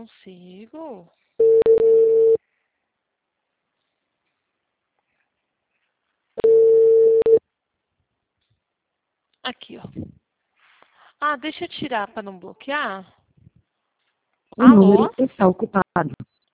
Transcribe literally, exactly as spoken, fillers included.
consigo. Aqui, ó. Ah, deixa eu tirar para não bloquear. O Alô? número está ocupado.